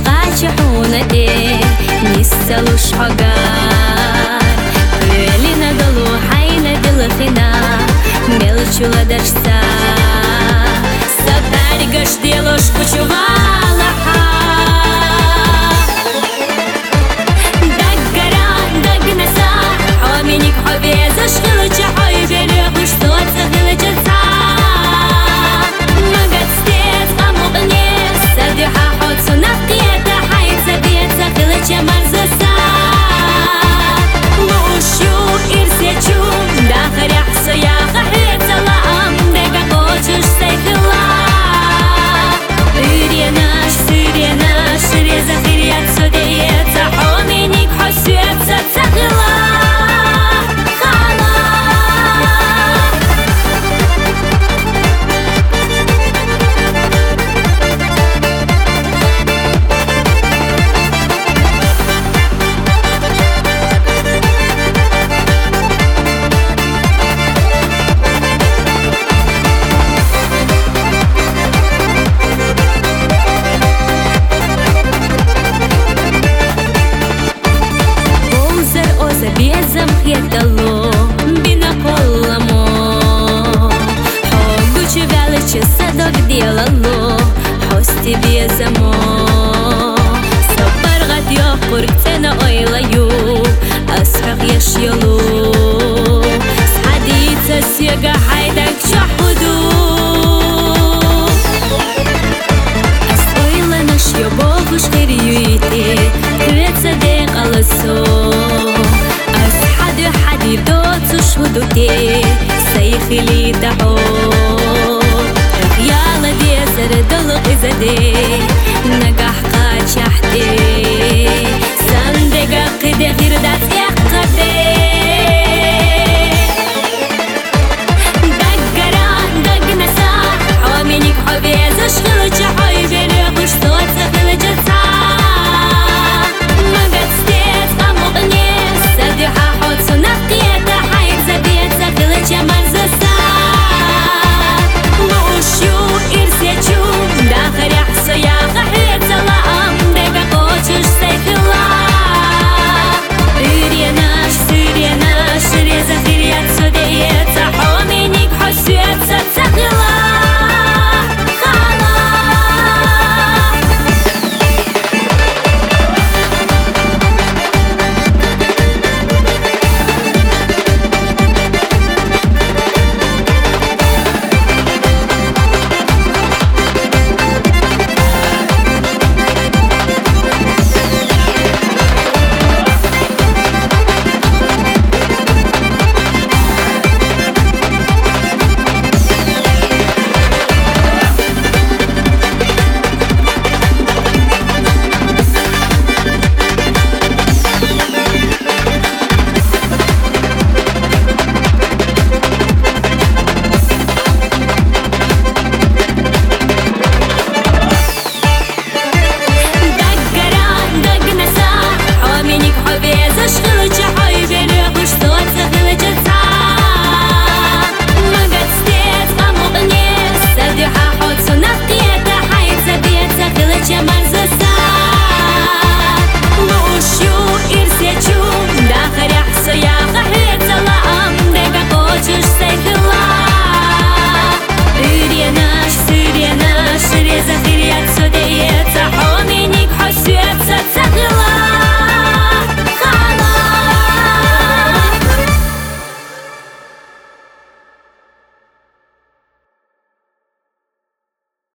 قاچحونته نسلوش حقار لنا دلو حين دلخنا ملچولا درسا سبارگش دلوش کچوالا دگران دگنسا حامینیک حبیزش خلچ حای بلیقش توت خلچ تا مگد ستیت قمقنی سدیحا حد سنقیت حید زبیت خلچ مرزسا لوشو ارسیچو داخل حسیا قحیت سلام دگا قوچش سیخلا سيريناش ريزا خيريات سوديات حومينيك حسيات ستسخلا Безом хетало бина поламо Хогучу величе садок делало Хости безамо Сапаргат йохур кцена ойлаю Асхак яшьялу Схадица сега хайдак чахуду Ас ойланаш йобогуш хирюйте Квеца де қаласо دوت شهودتي سيخلي دعو يالا دي زرد الغزدي نجح قاچحتي سندقا قدي غير دات يقدي دقران دقنسا حوامينيك حبيز اشغل جحاي بلي قشطوت سخل جتسا